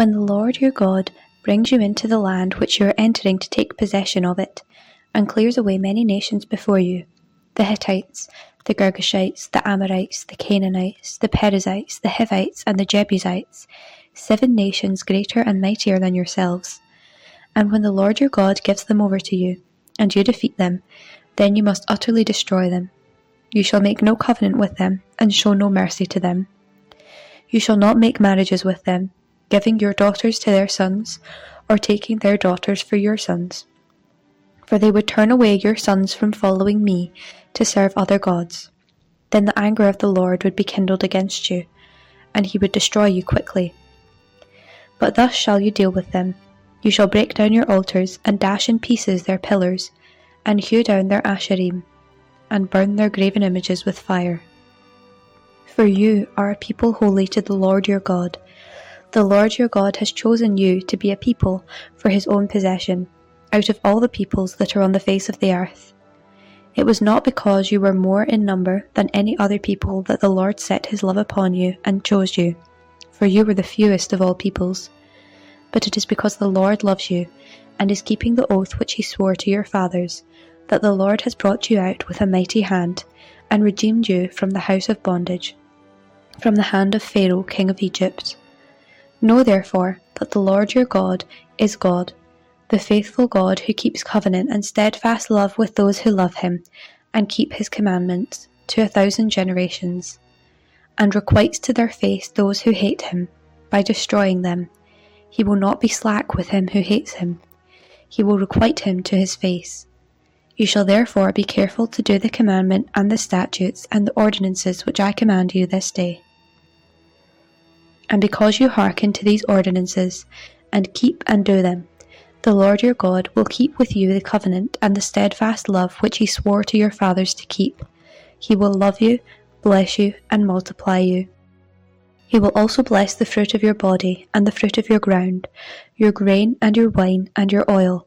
When the Lord your God brings you into the land which you are entering to take possession of it, and clears away many nations before you, the Hittites, the Girgashites, the Amorites, the Canaanites, the Perizzites, the Hivites, and the Jebusites, 7 nations greater and mightier than yourselves. And when the Lord your God gives them over to you, and you defeat them, then you must utterly destroy them. You shall make no covenant with them, and show no mercy to them. You shall not make marriages with them, giving your daughters to their sons, or taking their daughters for your sons. For they would turn away your sons from following me to serve other gods. Then the anger of the Lord would be kindled against you, and he would destroy you quickly. But thus shall you deal with them. You shall break down your altars, and dash in pieces their pillars, and hew down their asherim, and burn their graven images with fire. For you are a people holy to the Lord your God. The Lord your God has chosen you to be a people for his own possession, out of all the peoples that are on the face of the earth. It was not because you were more in number than any other people that the Lord set his love upon you and chose you, for you were the fewest of all peoples. But it is because the Lord loves you, and is keeping the oath which he swore to your fathers, that the Lord has brought you out with a mighty hand, and redeemed you from the house of bondage, from the hand of Pharaoh king of Egypt. Know therefore that the Lord your God is God, the faithful God who keeps covenant and steadfast love with those who love him, and keep his commandments to 1,000 generations, and requites to their face those who hate him, by destroying them. He will not be slack with him who hates him. He will requite him to his face. You shall therefore be careful to do the commandment and the statutes and the ordinances which I command you this day. And because you hearken to these ordinances, and keep and do them, the Lord your God will keep with you the covenant and the steadfast love which he swore to your fathers to keep. He will love you, bless you, and multiply you. He will also bless the fruit of your body and the fruit of your ground, your grain and your wine and your oil,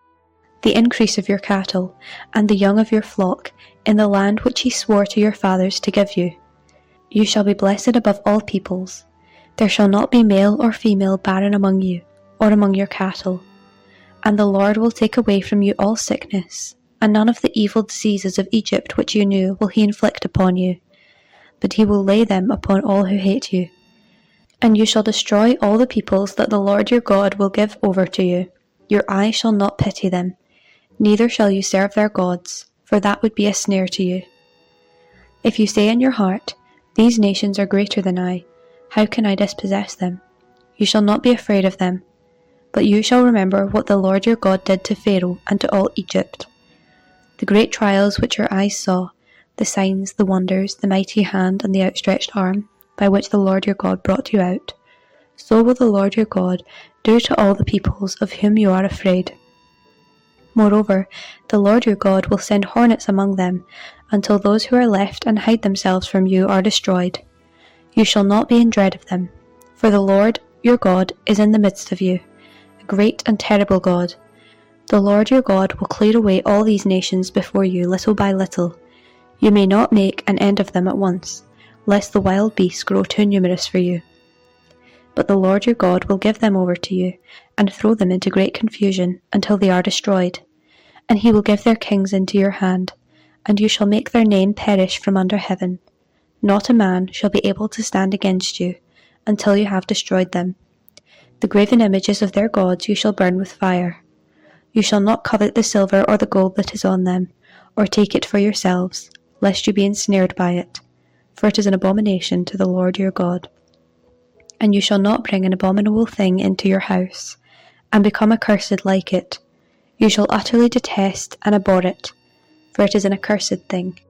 the increase of your cattle, and the young of your flock, in the land which he swore to your fathers to give you. You shall be blessed above all peoples. There shall not be male or female barren among you, or among your cattle. And the Lord will take away from you all sickness, and none of the evil diseases of Egypt which you knew will he inflict upon you, but he will lay them upon all who hate you. And you shall destroy all the peoples that the Lord your God will give over to you. Your eye shall not pity them, neither shall you serve their gods, for that would be a snare to you. If you say in your heart, these nations are greater than I, how can I dispossess them? You shall not be afraid of them, but you shall remember what the Lord your God did to Pharaoh and to all Egypt, the great trials which your eyes saw, the signs, the wonders, the mighty hand, and the outstretched arm, by which the Lord your God brought you out. So will the Lord your God do to all the peoples of whom you are afraid. Moreover, the Lord your God will send hornets among them, until those who are left and hide themselves from you are destroyed. You shall not be in dread of them, for the Lord your God is in the midst of you, a great and terrible God. The Lord your God will clear away all these nations before you little by little. You may not make an end of them at once, lest the wild beasts grow too numerous for you. But the Lord your God will give them over to you, and throw them into great confusion until they are destroyed. And he will give their kings into your hand, and you shall make their name perish from under heaven. Not a man shall be able to stand against you, until you have destroyed them. The graven images of their gods you shall burn with fire. You shall not covet the silver or the gold that is on them, or take it for yourselves, lest you be ensnared by it, for it is an abomination to the Lord your God. And you shall not bring an abominable thing into your house, and become accursed like it. You shall utterly detest and abhor it, for it is an accursed thing.